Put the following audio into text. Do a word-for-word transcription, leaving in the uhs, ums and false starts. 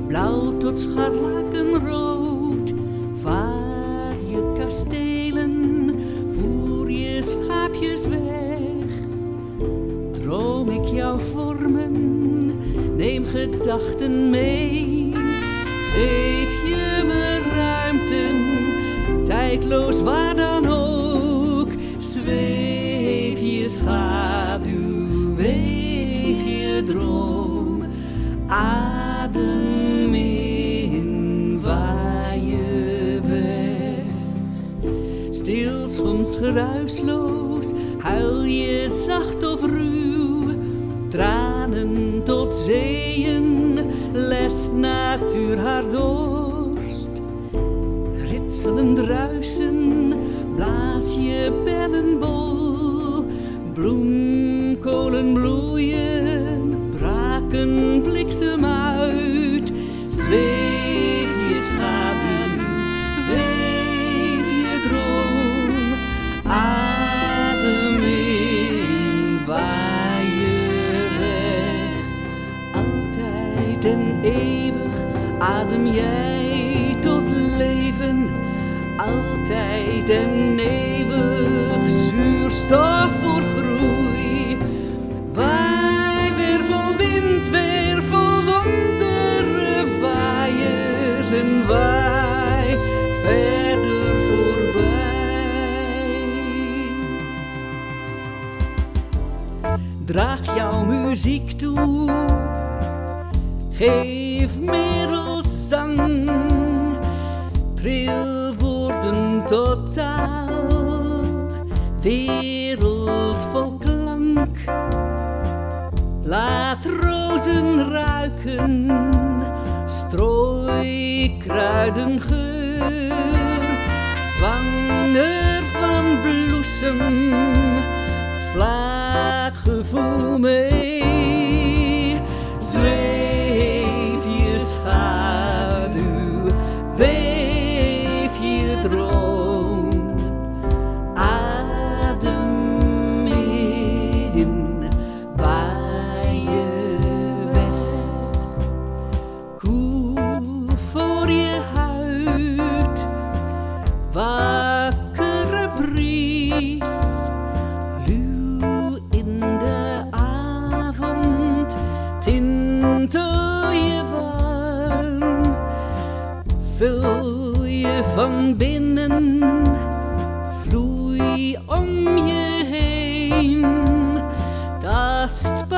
blauw tot scharlakenrood. Vaar je kastelen, voer je schaapjes weg. Droom ik jouw vormen, neem gedachten mee. Geef je me ruimten, tijdloos waar dan ook. Zweef je schaduw, weef je droom. Adem in, waai je weg. Stil, soms geruisloos, huil je zacht of ruw. Tranen tot zeeën, lest natuur haar dorst. Ritselend ruisen, blaas je bellenbol. Bloemkolen bloeien, braken bliksem uit. Zweef je schaduw, weef je droom. Adem in, waai je weg. Altijd en eeuwig adem jij tot leven. Altijd en eeuwig zuurstof voor groei. Waai weer vol wind, weer vol wonderen waaiers en waai verder voorbij. Draag jouw muziek toe, geef merelzang, tril woorden totaal, wereld vol klank. Laat rozen ruiken, strooi kruidengeur, zwanger van bloesem, vlaaggevoel mee. Zweef je schaduw, weef je droom. Adem in, waai je weg. Koel voor je huid, wakkere bries. Luw in de avond, tintel je warm. Vul je van binnen, vloei om je heen. Tast